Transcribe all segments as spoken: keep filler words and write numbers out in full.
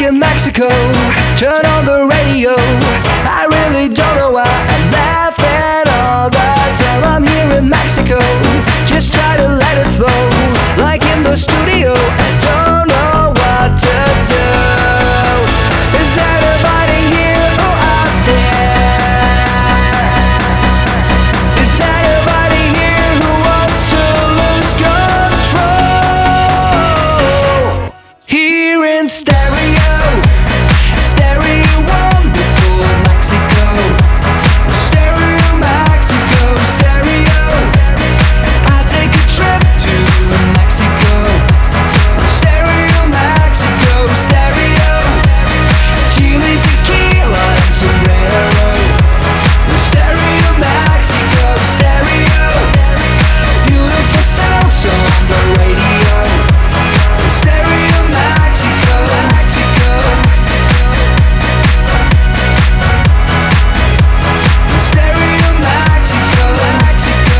in Mexico, turn on the radio. I really don't know why I'm laughing all the time. I'm here in Mexico, just try to let it flow. Like in the studio, I don't know what to do. Is anybody here or out there? Is anybody here who wants to lose control? Here in stereo, stereo wonderful Mexico, stereo Mexico, stereo. I take a trip to Mexico, stereo Mexico, stereo. Chile, tequila, and sombrero, stereo Mexico, stereo. Beautiful sounds on the radio, stereo Mexico, Mexico. Stereo Mexico, Mexico.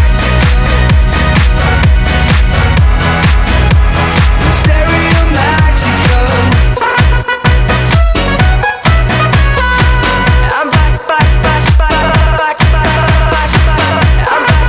Stereo Mexico. I'm back, back, back, back, back, back, back, back. I'm back.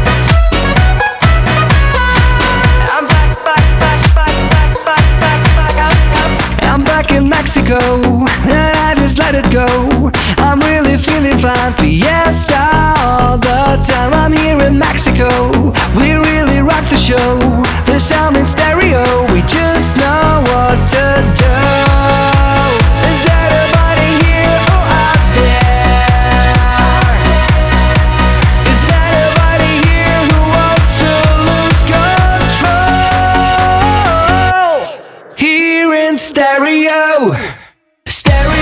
I'm back, back, back, back, back, back, back, back. I'm back in Mexico, and I just let it go. I'm really feeling fine, fiesta all the time. I'm here in Mexico, we really rock the show. The sound in stereo, we just know what to do. Is anybody here or out there? Is anybody here who wants to lose control? Here in stereo, stereo.